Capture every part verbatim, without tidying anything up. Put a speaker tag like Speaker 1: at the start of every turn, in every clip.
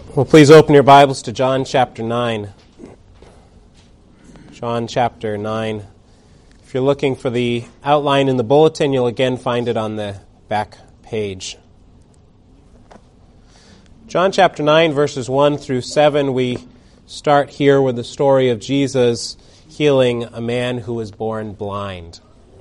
Speaker 1: Well, please open your Bibles to John chapter nine. John chapter nine. If you're looking for the outline in the bulletin, you'll again find it on the back page. John chapter nine, verses one through seven, we start here with the story of Jesus healing a man who was born blind.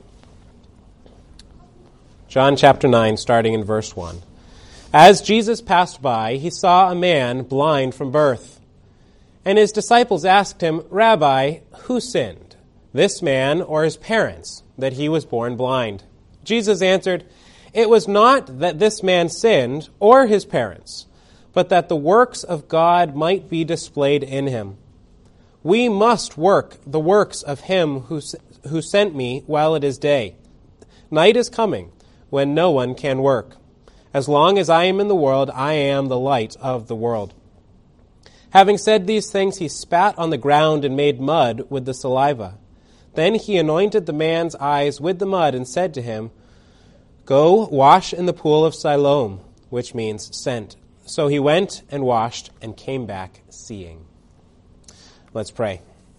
Speaker 1: John chapter nine, starting in verse one. As Jesus passed by, he saw a man blind from birth. And his disciples asked him, "Rabbi, who sinned, this man or his parents, that he was born blind?" Jesus answered, "It was not that this man sinned or his parents, but that the works of God might be displayed in him. We must work the works of him who, who sent me while it is day. Night is coming when no one can work. As long as I am in the world, I am the light of the world." Having said these things, he spat on the ground and made mud with the saliva. Then he anointed the man's eyes with the mud and said to him, "Go wash in the pool of Siloam," which means sent. So he went and washed and came back seeing. Let's pray.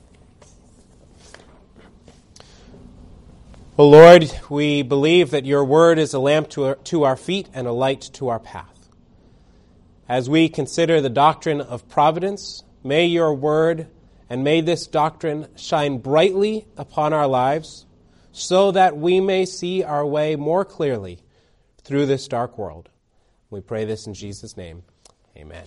Speaker 1: O Lord, we believe that your word is a lamp to our, to our feet and a light to our path. As we consider the doctrine of providence, may your word and may this doctrine shine brightly upon our lives so that we may see our way more clearly through this dark world. We pray this in Jesus' name. Amen.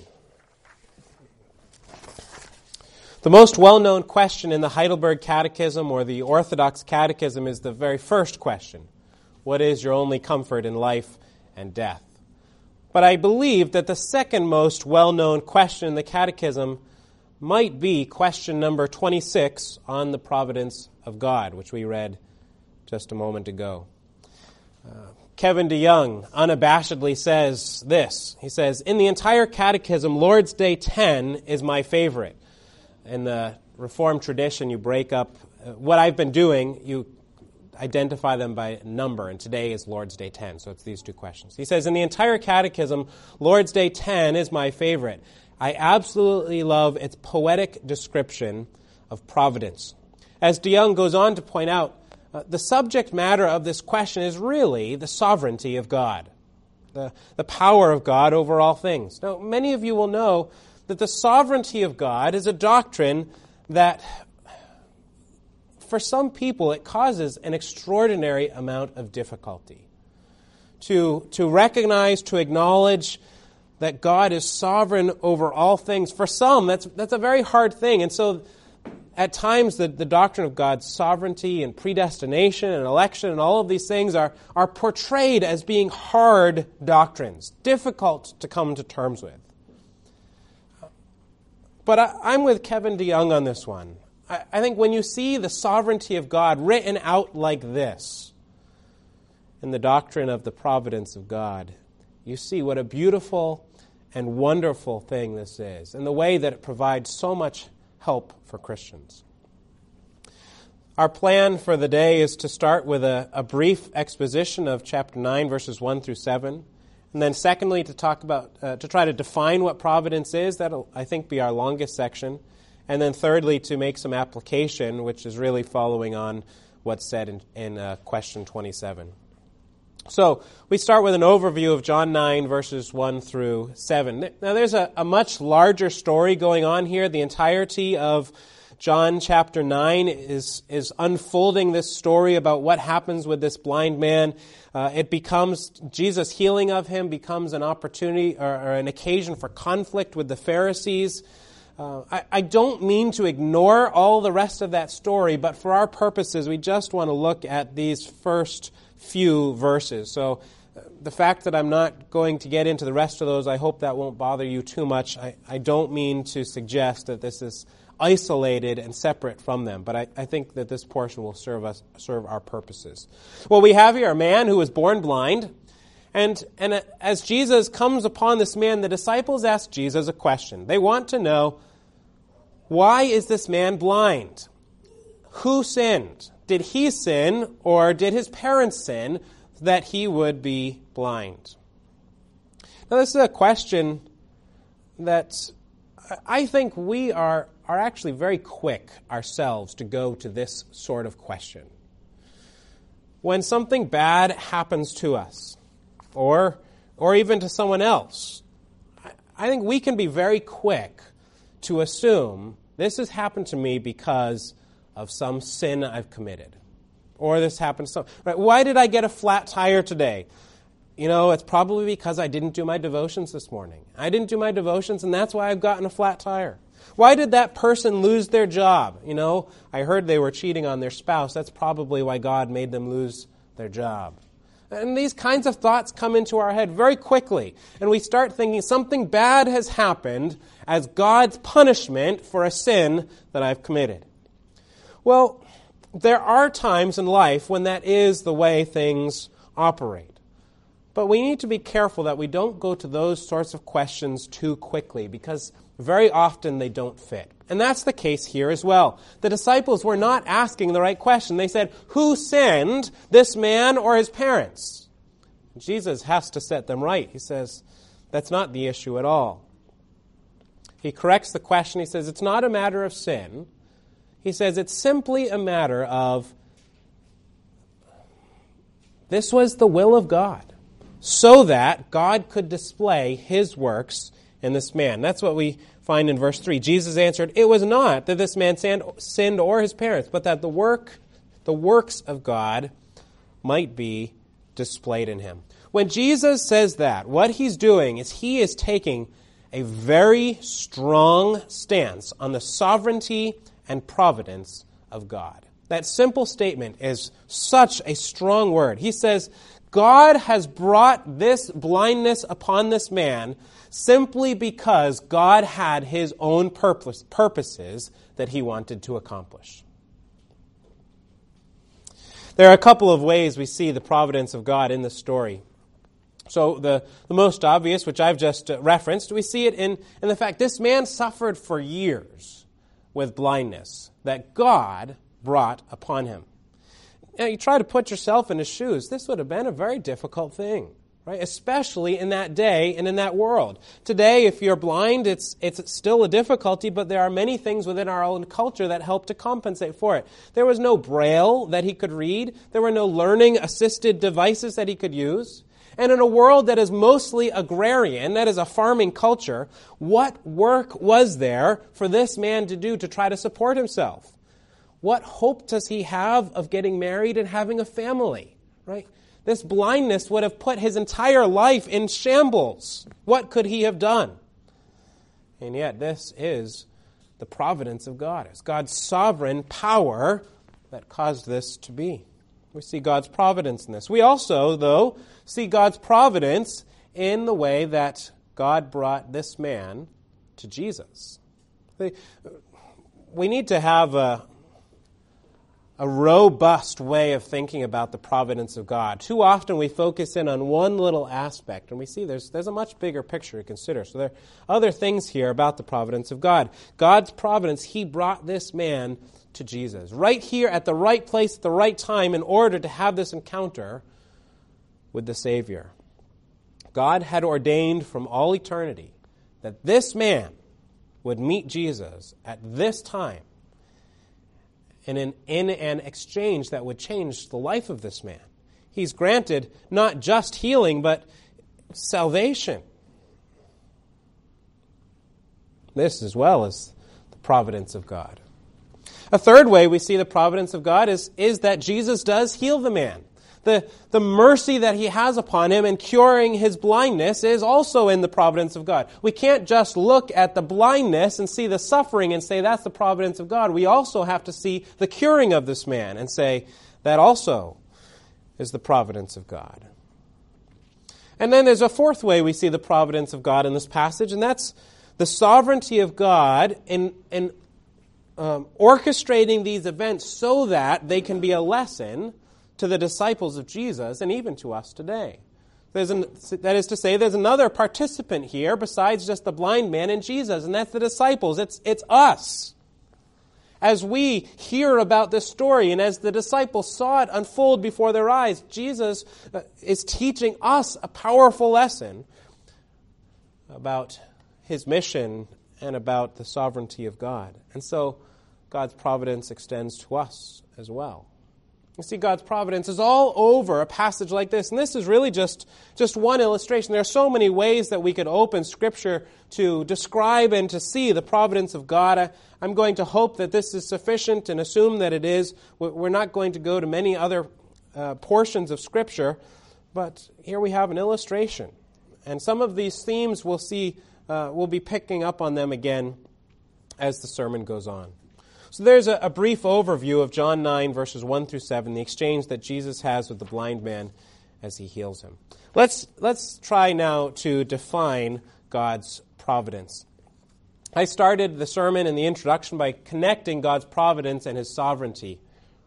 Speaker 1: The most well-known question in the Heidelberg Catechism or the Orthodox Catechism is the very first question. What is your only comfort in life and death? But I believe that the second most well-known question in the Catechism might be question number twenty-six on the providence of God, which we read just a moment ago. Uh, Kevin DeYoung unabashedly says this. He says, "In the entire Catechism, Lord's Day ten is my favorite." In the Reformed tradition, you break up uh, what I've been doing, you identify them by number, and today is Lord's Day ten, so it's these two questions. He says, "In the entire Catechism, Lord's Day ten is my favorite. I absolutely love its poetic description of providence." As DeYoung goes on to point out, uh, the subject matter of this question is really the sovereignty of God, the, the power of God over all things. Now, many of you will know that the sovereignty of God is a doctrine that, for some people, it causes an extraordinary amount of difficulty. To, to recognize, to acknowledge that God is sovereign over all things, for some, that's, that's a very hard thing. And so, at times, the, the doctrine of God's sovereignty and predestination and election and all of these things are, are portrayed as being hard doctrines, difficult to come to terms with. But I, I'm with Kevin DeYoung on this one. I, I think when you see the sovereignty of God written out like this in the doctrine of the providence of God, you see what a beautiful and wonderful thing this is, and the way that it provides so much help for Christians. Our plan for the day is to start with a, a brief exposition of chapter nine, verses one through seven. And then secondly, to talk about, uh, to try to define what providence is. That'll, I think, be our longest section. And then thirdly, to make some application, which is really following on what's said in, in uh, question twenty-seven. So we start with an overview of John nine, verses one through seven. Now there's a, a much larger story going on here. The entirety of John chapter nine is, is unfolding this story about what happens with this blind man. Uh, it becomes, Jesus' healing of him becomes an opportunity or, or an occasion for conflict with the Pharisees. Uh, I, I don't mean to ignore all the rest of that story, but for our purposes, we just want to look at these first few verses. So uh, the fact that I'm not going to get into the rest of those, I hope that won't bother you too much. I, I don't mean to suggest that this is isolated and separate from them, but I, I think that this portion will serve us, serve our purposes. Well, we have here a man who was born blind, and, and as Jesus comes upon this man, the disciples ask Jesus a question. They want to know, why is this man blind? Who sinned? Did he sin, or did his parents sin that he would be blind? Now, this is a question that I think we are, are actually very quick ourselves to go to this sort of question. When something bad happens to us, or, or even to someone else, I, I think we can be very quick to assume this has happened to me because of some sin I've committed. Or this happened to some... Right? Why did I get a flat tire today? You know, it's probably because I didn't do my devotions this morning. I didn't do my devotions, and that's why I've gotten a flat tire. Why did that person lose their job? You know, I heard they were cheating on their spouse. That's probably why God made them lose their job. And these kinds of thoughts come into our head very quickly. And we start thinking something bad has happened as God's punishment for a sin that I've committed. Well, there are times in life when that is the way things operate. But we need to be careful that we don't go to those sorts of questions too quickly, because very often they don't fit. And that's the case here as well. The disciples were not asking the right question. They said, who sinned, this man or his parents? Jesus has to set them right. He says, that's not the issue at all. He corrects the question. He says, it's not a matter of sin. He says, it's simply a matter of, this was the will of God, so that God could display His works in this man. That's what we find in verse three. Jesus answered, it was not that this man sinned or his parents, but that the work, the works of God might be displayed in him. When Jesus says that, what He's doing is He is taking a very strong stance on the sovereignty and providence of God. That simple statement is such a strong word. He says, God has brought this blindness upon this man simply because God had His own purpose, purposes that He wanted to accomplish. There are a couple of ways we see the providence of God in this story. So the, the most obvious, which I've just referenced, we see it in, in the fact this man suffered for years with blindness that God brought upon him. Now, you try to put yourself in his shoes. This would have been a very difficult thing, right? Especially in that day and in that world. Today, if you're blind, it's it's still a difficulty, but there are many things within our own culture that help to compensate for it. There was no Braille that he could read. There were no learning-assisted devices that he could use. And in a world that is mostly agrarian, that is a farming culture, what work was there for this man to do to try to support himself? What hope does he have of getting married and having a family, right? This blindness would have put his entire life in shambles. What could he have done? And yet this is the providence of God. It's God's sovereign power that caused this to be. We see God's providence in this. We also, though, see God's providence in the way that God brought this man to Jesus. We need to have a A robust way of thinking about the providence of God. Too often we focus in on one little aspect, and we see there's, there's a much bigger picture to consider. So there are other things here about the providence of God. God's providence, He brought this man to Jesus, right here at the right place at the right time in order to have this encounter with the Savior. God had ordained from all eternity that this man would meet Jesus at this time, and in, in an exchange that would change the life of this man. He's granted not just healing, but salvation. This as well as the providence of God. A third way we see the providence of God is, is that Jesus does heal the man. The, the mercy that He has upon him in curing his blindness is also in the providence of God. We can't just look at the blindness and see the suffering and say that's the providence of God. We also have to see the curing of this man and say that also is the providence of God. And then there's a fourth way we see the providence of God in this passage, and that's the sovereignty of God in, in um, orchestrating these events so that they can be a lesson to the disciples of Jesus and even to us today. There's an, that is to say, there's another participant here besides just the blind man and Jesus, and that's the disciples. It's, it's us. As we hear about this story and as the disciples saw it unfold before their eyes, Jesus is teaching us a powerful lesson about his mission and about the sovereignty of God. And so God's providence extends to us as well. You see, God's providence is all over a passage like this, and this is really just, just one illustration. There are so many ways that we could open Scripture to describe and to see the providence of God. I, I'm going to hope that this is sufficient and assume that it is. We're not going to go to many other uh, portions of Scripture, but here we have an illustration. And some of these themes we'll see, uh, we'll be picking up on them again as the sermon goes on. So there's a, a brief overview of John nine, verses one through seven, the exchange that Jesus has with the blind man as he heals him. Let's, let's try now to define God's providence. I started the sermon in the introduction by connecting God's providence and his sovereignty.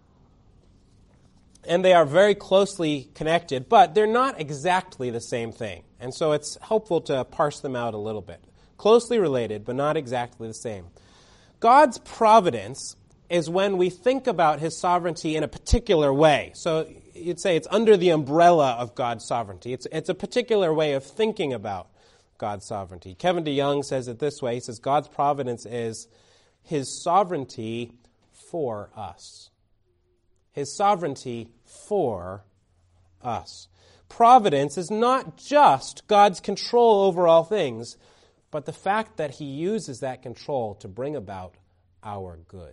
Speaker 1: And they are very closely connected, but they're not exactly the same thing. And so it's helpful to parse them out a little bit. Closely related, but not exactly the same. God's providence is when we think about his sovereignty in a particular way. So you'd say it's under the umbrella of God's sovereignty. It's, it's a particular way of thinking about God's sovereignty. Kevin DeYoung says it this way. He says, God's providence is his sovereignty for us. His sovereignty for us. Providence is not just God's control over all things, but the fact that he uses that control to bring about our good.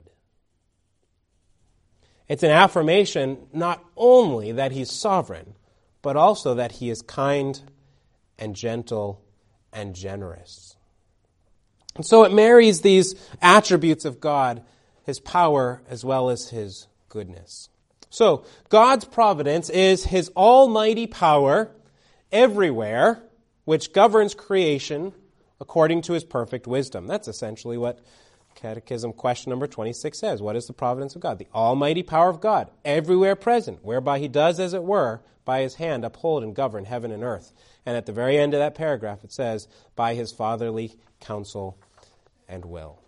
Speaker 1: It's an affirmation not only that he's sovereign, but also that he is kind and gentle and generous. And so it marries these attributes of God, his power as well as his goodness. So God's providence is his almighty power everywhere, which governs creation according to his perfect wisdom. That's essentially what Catechism question number twenty-six says. What is the providence of God? The almighty power of God, everywhere present, whereby he does, as it were, by his hand uphold and govern heaven and earth. And at the very end of that paragraph it says, by his fatherly counsel and will.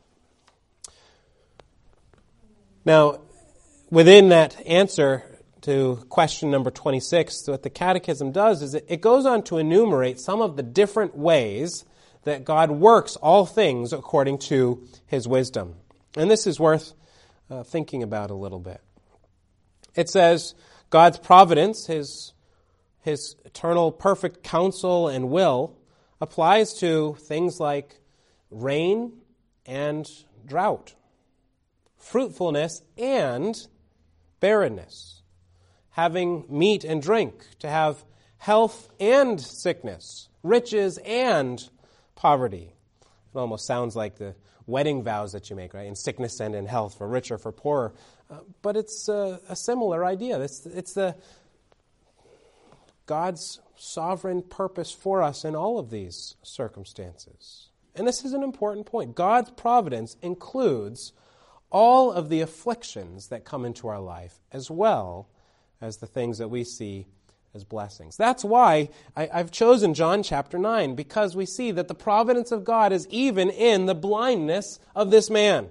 Speaker 1: Now, within that answer to question number twenty-six, what the Catechism does is it, it goes on to enumerate some of the different ways that God works all things according to his wisdom. And this is worth uh, thinking about a little bit. It says God's providence, his, his eternal perfect counsel and will, applies to things like rain and drought, fruitfulness and barrenness, having meat and drink, to have health and sickness, riches and poverty. It almost sounds like the wedding vows that you make, right? In sickness and in health, for rich or for poorer. Uh, but it's uh, a similar idea. It's, it's the God's sovereign purpose for us in all of these circumstances. And this is an important point. God's providence includes all of the afflictions that come into our life, as well as the things that we see as blessings. That's why I, I've chosen John chapter nine, because we see that the providence of God is even in the blindness of this man.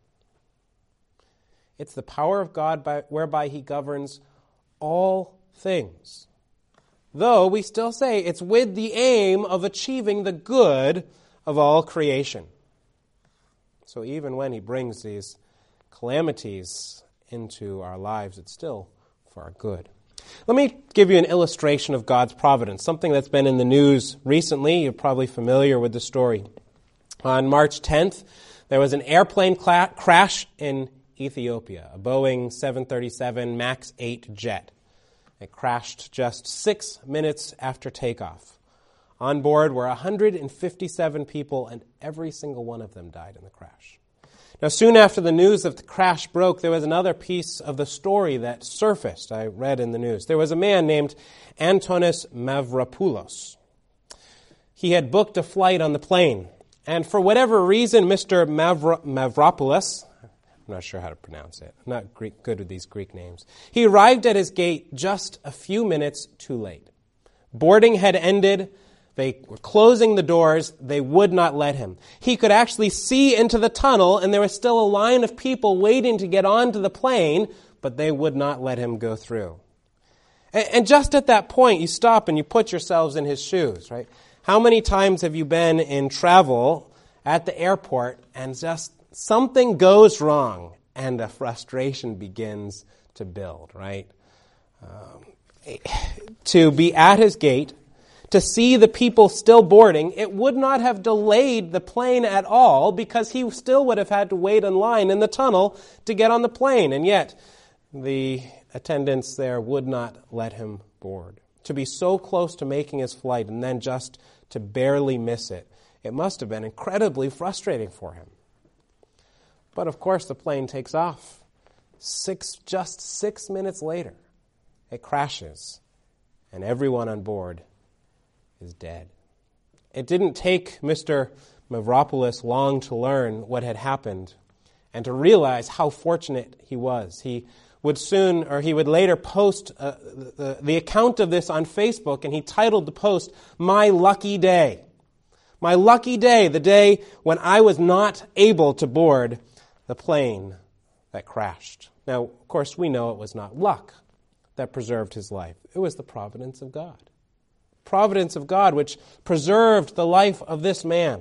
Speaker 1: It's the power of God by, whereby he governs all things. Though we still say it's with the aim of achieving the good of all creation. So even when he brings these calamities into our lives, it's still for our good. Let me give you an illustration of God's providence, something that's been in the news recently. You're probably familiar with the story. On March tenth, there was an airplane cla- crash in Ethiopia, a Boeing seven thirty-seven MAX eight jet. It crashed just six minutes after takeoff. On board were one hundred fifty-seven people, and every single one of them died in the crash. Now, soon after the news of the crash broke, there was another piece of the story that surfaced, I read in the news. There was a man named Antonis Mavropoulos. He had booked a flight on the plane, and for whatever reason, Mister Mavro- Mavropoulos, I'm not sure how to pronounce it, I'm not Greek, good with these Greek names, he arrived at his gate just a few minutes too late. Boarding had ended. They were closing the doors. They would not let him. He could actually see into the tunnel, and there was still a line of people waiting to get onto the plane, but they would not let him go through. And just at that point, you stop and you put yourselves in his shoes, right? How many times have you been in travel at the airport and just something goes wrong and a frustration begins to build, right? Um, to be at his gate, to see the people still boarding, it would not have delayed the plane at all because he still would have had to wait in line in the tunnel to get on the plane. And yet, the attendants there would not let him board. To be so close to making his flight and then just to barely miss it, it must have been incredibly frustrating for him. But of course, the plane takes off. Six, just six minutes later, it crashes, and everyone on board is dead. It didn't take Mister Mavropoulos long to learn what had happened and to realize how fortunate he was. He would soon, or he would later post uh, the, the account of this on Facebook, and he titled the post, "My Lucky Day." My lucky day, the day when I was not able to board the plane that crashed. Now, of course, we know it was not luck that preserved his life. It was the providence of God. Providence of God which preserved the life of this man.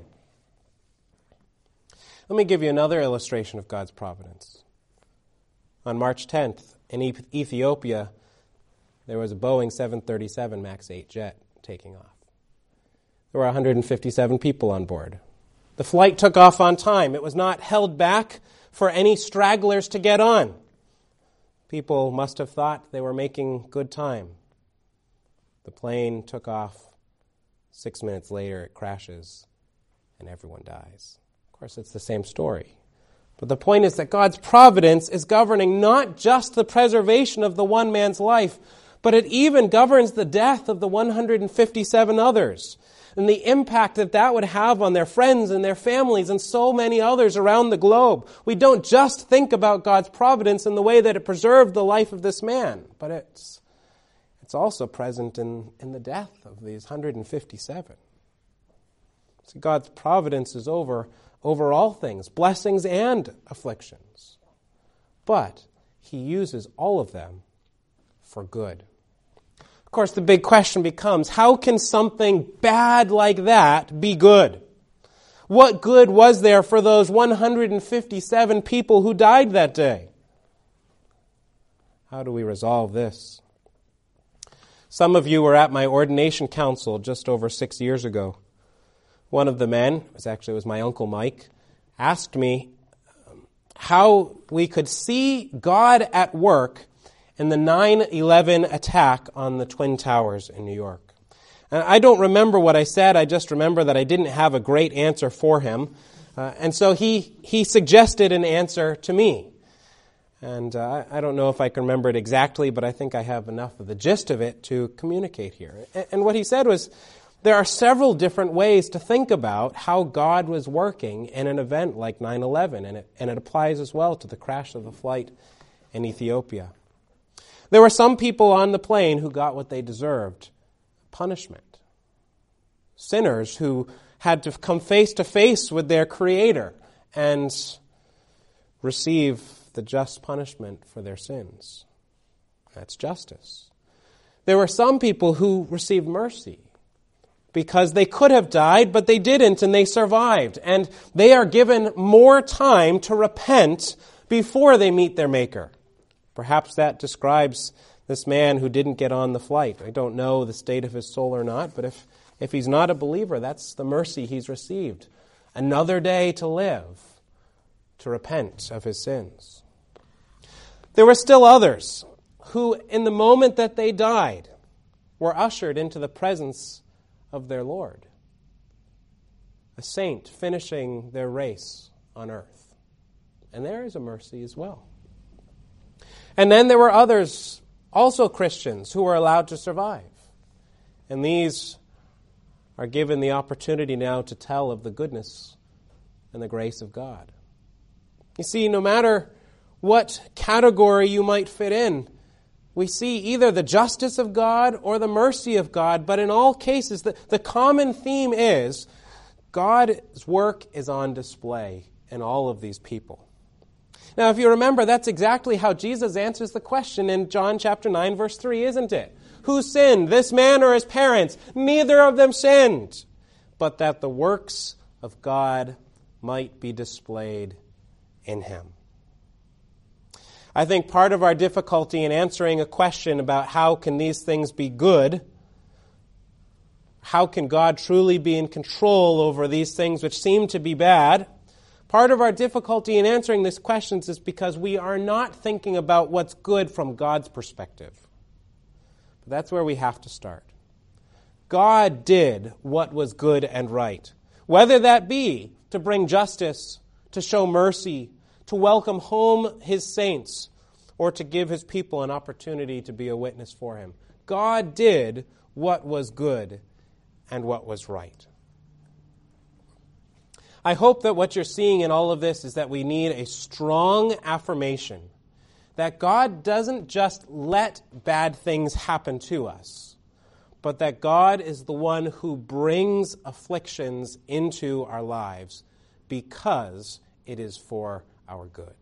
Speaker 1: Let me give you another illustration of God's providence. On March tenth, in Ethiopia, there was a Boeing seven thirty-seven MAX eight jet taking off. There were one hundred fifty-seven people on board. The flight took off on time. It was not held back for any stragglers to get on. People must have thought they were making good time. The plane took off. Six minutes later, it crashes, and everyone dies. Of course, it's the same story. But the point is that God's providence is governing not just the preservation of the one man's life, but it even governs the death of the one hundred fifty-seven others, and the impact that that would have on their friends and their families and so many others around the globe. We don't just think about God's providence in the way that it preserved the life of this man, but it's it's also present in, in the death of these one hundred fifty-seven. So God's providence is over, over all things, blessings and afflictions. But he uses all of them for good. Of course, the big question becomes, how can something bad like that be good? What good was there for those one hundred fifty-seven people who died that day? How do we resolve this? Some of you were at my ordination council just over six years ago. One of the men, it was actually it was my Uncle Mike, asked me how we could see God at work in the nine eleven attack on the Twin Towers in New York. And I don't remember what I said. I just remember that I didn't have a great answer for him. Uh, and so he, he suggested an answer to me. And uh, I don't know if I can remember it exactly, but I think I have enough of the gist of it to communicate here. And, and what he said was, there are several different ways to think about how God was working in an event like nine eleven, and it, and it applies as well to the crash of the flight in Ethiopia. There were some people on the plane who got what they deserved, punishment. Sinners who had to come face to face with their Creator and receive the just punishment for their sins. That's justice. There were some people who received mercy because they could have died, but they didn't, and they survived. And they are given more time to repent before they meet their Maker. Perhaps that describes this man who didn't get on the flight. I don't know the state of his soul or not, but if, if he's not a believer, that's the mercy he's received. Another day to live, to repent of his sins. There were still others who, in the moment that they died, were ushered into the presence of their Lord. A saint finishing their race on earth. And there is a mercy as well. And then there were others, also Christians, who were allowed to survive. And these are given the opportunity now to tell of the goodness and the grace of God. You see, no matter what category you might fit in, we see either the justice of God or the mercy of God, but in all cases, the, the common theme is God's work is on display in all of these people. Now, if you remember, that's exactly how Jesus answers the question in John chapter nine, verse three, isn't it? Who sinned, this man or his parents? Neither of them sinned. but that the works of God might be displayed in him. I think part of our difficulty in answering a question about how can these things be good, how can God truly be in control over these things which seem to be bad, part of our difficulty in answering these questions is because we are not thinking about what's good from God's perspective. But that's where we have to start. God did what was good and right, whether that be to bring justice, to show mercy, to welcome home his saints, or to give his people an opportunity to be a witness for him. God did what was good and what was right. I hope that what you're seeing in all of this is that we need a strong affirmation that God doesn't just let bad things happen to us, but that God is the one who brings afflictions into our lives because it is for our good.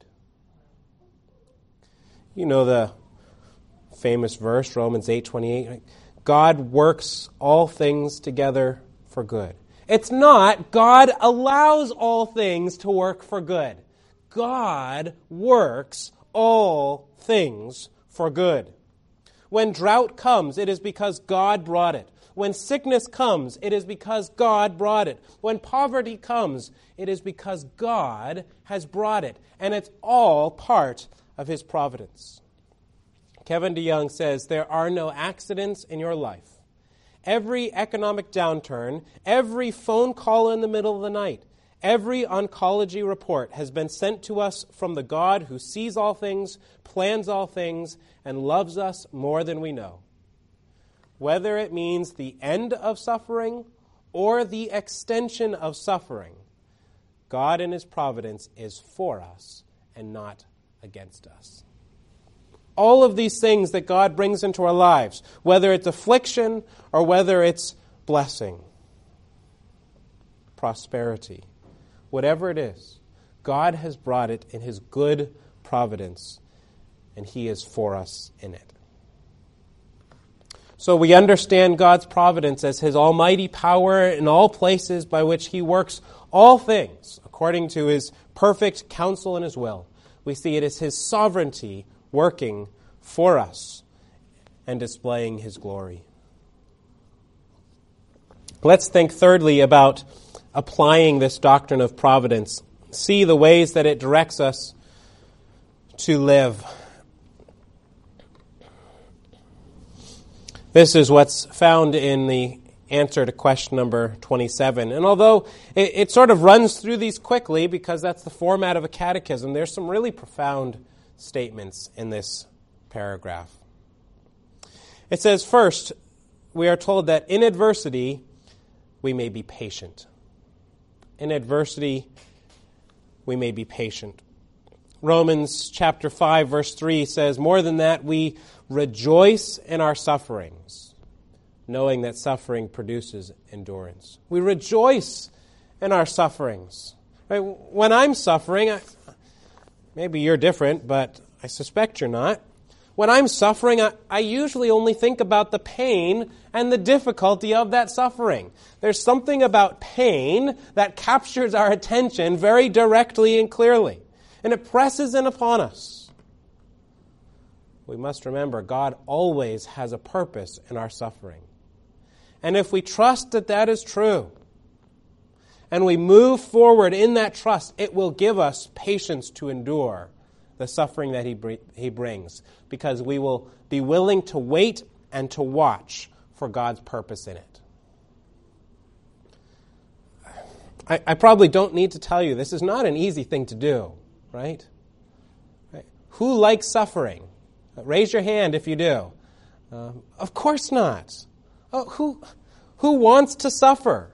Speaker 1: You know the famous verse, Romans eight twenty-eight, God works all things together for good. It's not God allows all things to work for good. God works all things for good. When drought comes, it is because God brought it. When sickness comes, it is because God brought it. When poverty comes, it is because God has brought it. And it's all part of his providence. Kevin DeYoung says, there are no accidents in your life. Every economic downturn, every phone call in the middle of the night, every oncology report has been sent to us from the God who sees all things, plans all things, and loves us more than we know. Whether it means the end of suffering or the extension of suffering, God in his providence is for us and not against us. All of these things that God brings into our lives, whether it's affliction or whether it's blessing, prosperity, whatever it is, God has brought it in his good providence, and he is for us in it. So we understand God's providence as his almighty power in all places by which he works all things according to his perfect counsel and his will. We see it as his sovereignty working for us and displaying his glory. Let's think thirdly about applying this doctrine of providence. See the ways that it directs us to live. This is what's found in the answer to question number twenty-seven. And although it, it sort of runs through these quickly because that's the format of a catechism, there's some really profound statements in this paragraph. It says, first, we are told that in adversity, we may be patient. In adversity, we may be patient. Romans chapter five, verse three says, more than that, we rejoice in our sufferings, knowing that suffering produces endurance. We rejoice in our sufferings. Right? When I'm suffering, I, maybe you're different, but I suspect you're not. When I'm suffering, I, I usually only think about the pain and the difficulty of that suffering. There's something about pain that captures our attention very directly and clearly, and it presses in upon us. We must remember God always has a purpose in our suffering. And if we trust that that is true, and we move forward in that trust, it will give us patience to endure the suffering that he, br- he brings, because we will be willing to wait and to watch for God's purpose in it. I, I probably don't need to tell you, this is not an easy thing to do, right? right? Who likes suffering? Raise your hand if you do. Uh, of course not. Oh, who, who wants to suffer?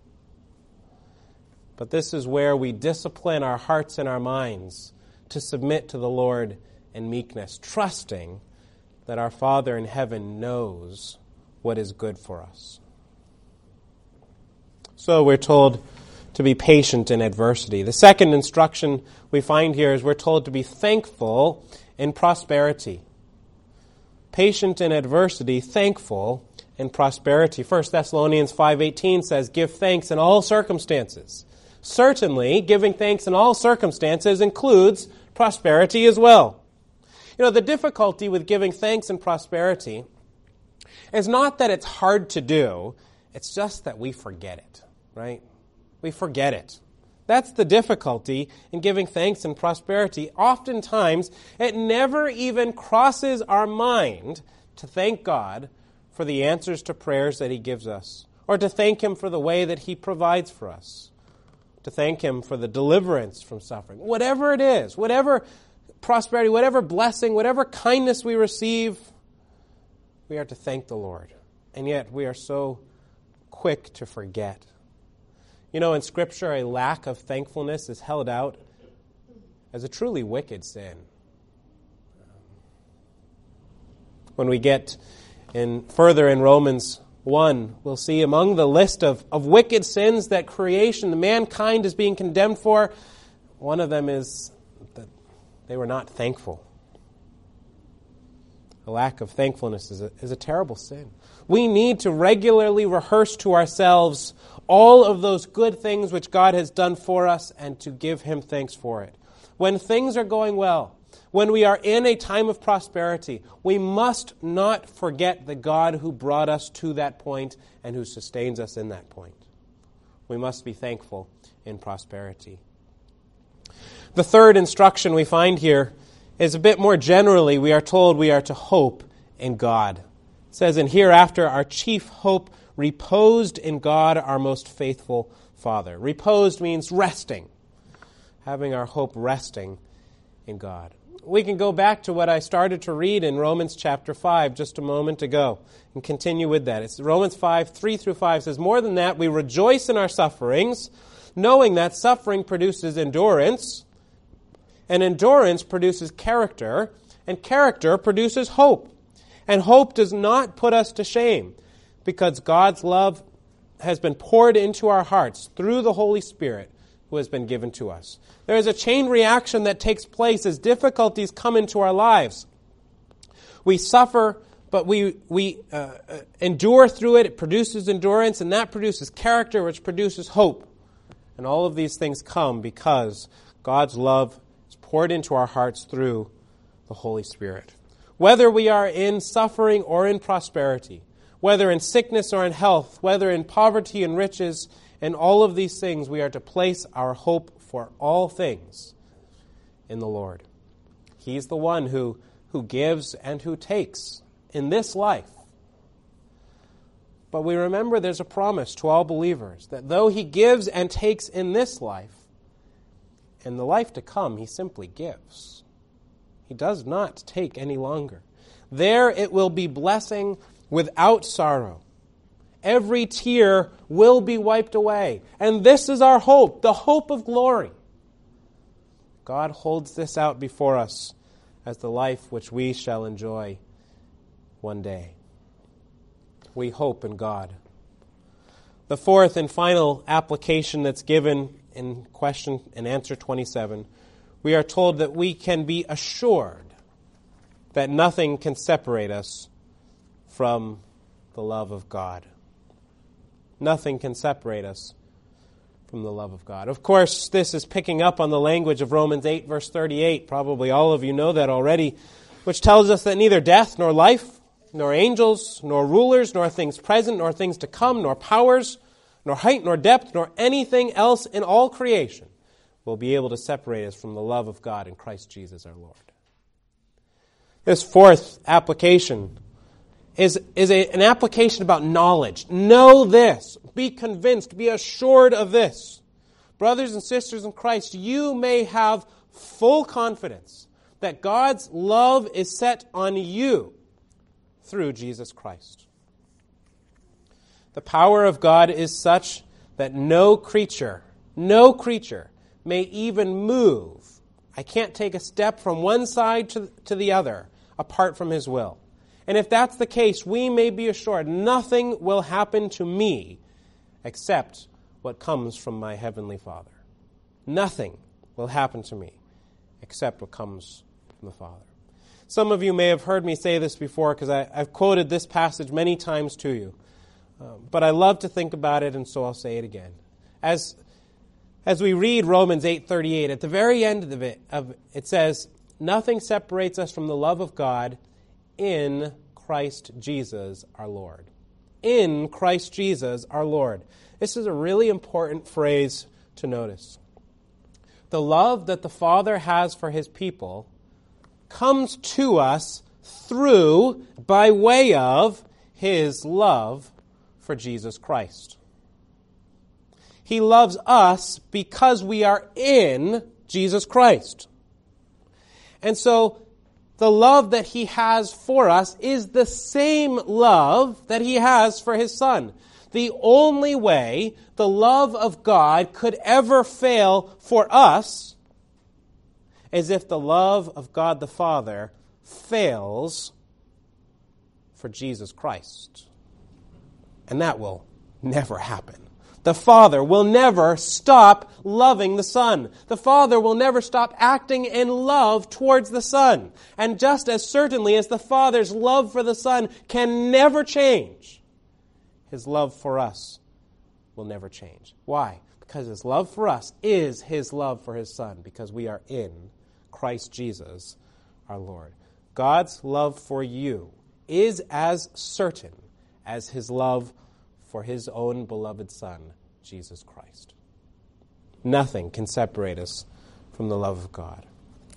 Speaker 1: But this is where we discipline our hearts and our minds to submit to the Lord in meekness, trusting that our Father in heaven knows what is good for us. So we're told to be patient in adversity. The second instruction we find here is we're told to be thankful in prosperity. Patient in adversity, thankful in prosperity. First Thessalonians five eighteen says, give thanks in all circumstances. Certainly, giving thanks in all circumstances includes prosperity as well. You know, the difficulty with giving thanks in prosperity is not that it's hard to do, it's just that we forget it, right? We forget it. That's the difficulty in giving thanks in prosperity. Oftentimes, it never even crosses our mind to thank God for the answers to prayers that He gives us, or to thank Him for the way that He provides for us, to thank Him for the deliverance from suffering. Whatever it is, whatever prosperity, whatever blessing, whatever kindness we receive, we are to thank the Lord. And yet we are so quick to forget. You know, in Scripture, a lack of thankfulness is held out as a truly wicked sin. When we get in further in Romans one, we'll see among the list of, of wicked sins that creation, the mankind is being condemned for, one of them is that they were not thankful. A lack of thankfulness is a, is a terrible sin. We need to regularly rehearse to ourselves all of those good things which God has done for us and to give Him thanks for it. When things are going well, when we are in a time of prosperity, we must not forget the God who brought us to that point and who sustains us in that point. We must be thankful in prosperity. The third instruction we find here is a bit more generally. We are told we are to hope in God. It says, and hereafter our chief hope reposed in God, our most faithful Father. Reposed means resting, having our hope resting in God. We can go back to what I started to read in Romans chapter five just a moment ago and continue with that. It's Romans five, three through five says, more than that, we rejoice in our sufferings, knowing that suffering produces endurance, and endurance produces character, and character produces hope. And hope does not put us to shame, because God's love has been poured into our hearts through the Holy Spirit who has been given to us. There is a chain reaction that takes place as difficulties come into our lives. We suffer, but we, we uh, endure through it. It produces endurance, and that produces character, which produces hope. And all of these things come because God's love is poured into our hearts through the Holy Spirit. Whether we are in suffering or in prosperity, whether in sickness or in health, whether in poverty and riches, in all of these things we are to place our hope for all things in the Lord. He's the one who, who gives and who takes in this life. But we remember there's a promise to all believers that though He gives and takes in this life, in the life to come He simply gives. He does not take any longer. There it will be blessing without sorrow. Every tear will be wiped away. And this is our hope, the hope of glory. God holds this out before us as the life which we shall enjoy one day. We hope in God. The fourth and final application that's given in question and answer twenty-seven, we are told that we can be assured that nothing can separate us from the love of God. Nothing can separate us from the love of God. Of course, this is picking up on the language of Romans eight, verse thirty-eight. Probably all of you know that already, which tells us that neither death nor life, nor angels, nor rulers, nor things present, nor things to come, nor powers, nor height, nor depth, nor anything else in all creation will be able to separate us from the love of God in Christ Jesus our Lord. This fourth application is, is a, an application about knowledge. Know this. Be convinced. Be assured of this. Brothers and sisters in Christ, you may have full confidence that God's love is set on you through Jesus Christ. The power of God is such that no creature, no creature may even move. I can't take a step from one side to, to the other apart from His will. And if that's the case, we may be assured nothing will happen to me except what comes from my Heavenly Father. Nothing will happen to me except what comes from the Father. Some of you may have heard me say this before because I've quoted this passage many times to you. Um, but I love to think about it, and so I'll say it again. As, as we read Romans eight thirty-eight, at the very end of it, of, it says, "Nothing separates us from the love of God in Christ Jesus our Lord." In Christ Jesus our Lord. This is a really important phrase to notice. The love that the Father has for his people comes to us through, by way of, his love for Jesus Christ. He loves us because we are in Jesus Christ. And so, the love that he has for us is the same love that he has for his Son. The only way the love of God could ever fail for us is if the love of God the Father fails for Jesus Christ. And that will never happen. The Father will never stop loving the Son. The Father will never stop acting in love towards the Son. And just as certainly as the Father's love for the Son can never change, his love for us will never change. Why? Because his love for us is his love for his Son, because we are in Christ Jesus our Lord. God's love for you is as certain as his love for his own beloved Son, Jesus Christ. Nothing can separate us from the love of God.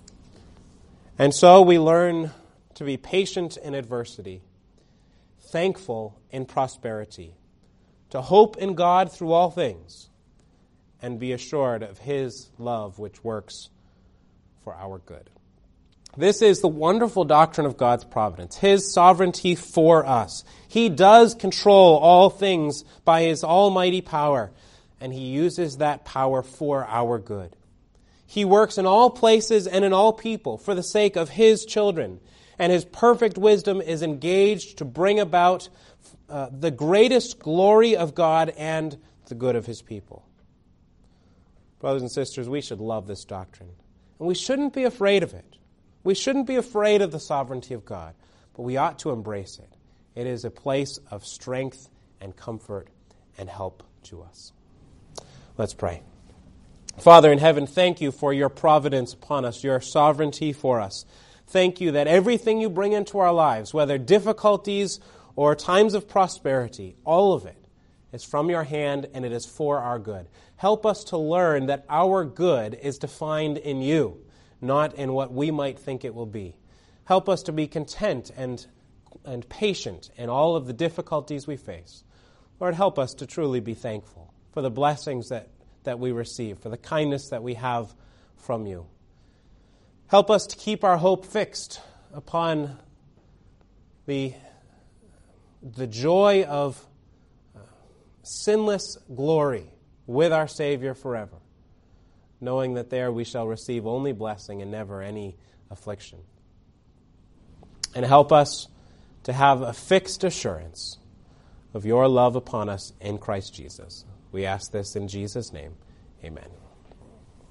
Speaker 1: And so we learn to be patient in adversity, thankful in prosperity, to hope in God through all things, and be assured of his love which works for our good. This is the wonderful doctrine of God's providence, his sovereignty for us. He does control all things by his almighty power, and he uses that power for our good. He works in all places and in all people for the sake of his children, and his perfect wisdom is engaged to bring about uh, the greatest glory of God and the good of his people. Brothers and sisters, we should love this doctrine, and we shouldn't be afraid of it. We shouldn't be afraid of the sovereignty of God, but we ought to embrace it. It is a place of strength and comfort and help to us. Let's pray. Father in heaven, thank you for your providence upon us, your sovereignty for us. Thank you that everything you bring into our lives, whether difficulties or times of prosperity, all of it is from your hand and it is for our good. Help us to learn that our good is defined in you, not in what we might think it will be. Help us to be content and, and patient in all of the difficulties we face. Lord, help us to truly be thankful for the blessings that, that we receive, for the kindness that we have from you. Help us to keep our hope fixed upon the, the joy of sinless glory with our Savior forever, knowing that there we shall receive only blessing and never any affliction. And help us to have a fixed assurance of your love upon us in Christ Jesus. We ask this in Jesus' name. Amen.